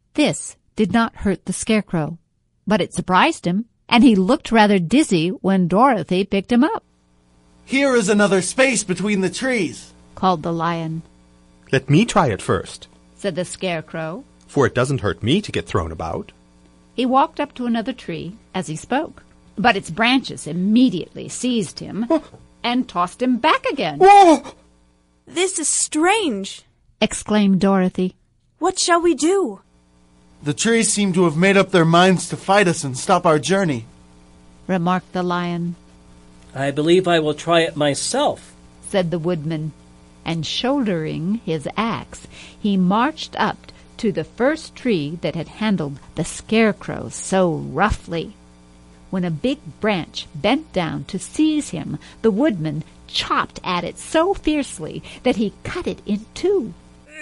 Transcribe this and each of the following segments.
This did not hurt the Scarecrow, but it surprised him, and he looked rather dizzy when Dorothy picked him up. "Here is another space between the trees," called the Lion. "Let me try it first," said the Scarecrow, "for it doesn't hurt me to get thrown about." He walked up to another tree as he spoke, but its branches immediately seized him and tossed him back again. Whoa! "This is strange," exclaimed Dorothy. "What shall we do?" "The trees seem to have made up their minds to fight us and stop our journey," remarked the Lion. "I believe I will try it myself," said the Woodman, and shouldering his axe, he marched up to the first tree that had handled the Scarecrow so roughly. When a big branch bent down to seize him, the Woodman chopped at it so fiercely that he cut it in two.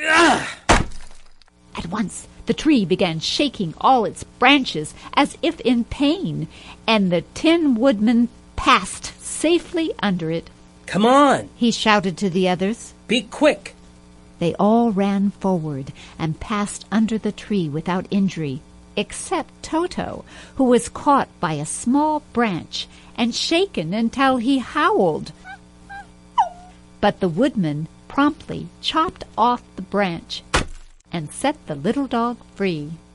At once the tree began shaking all its branches as if in pain, and the Tin Woodman passed safely under it. "Come on," he shouted to the others. "Be quick." They all ran forward and passed under the tree without injury, except Toto, who was caught by a small branch and shaken until he howled. But the Woodman promptly chopped off the branch and set the little dog free.